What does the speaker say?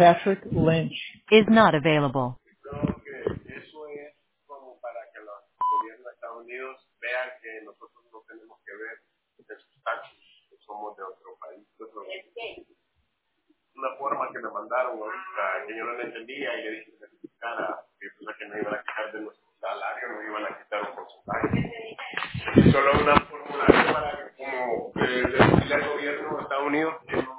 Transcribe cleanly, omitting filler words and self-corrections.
Patrick Lynch is not available. Creo que eso es como para que los gobiernos de Estados Unidos vean que nosotros no tenemos que ver en su estatus, que somos de otro país. Una forma que me mandaron ahorita que yo no la entendía y le dije que me explicara que cosa que no iban a quitar de nuestro salario, no iban a quitar un porcentaje. Solo una fórmula para que como decirle al gobierno de Estados Unidos que no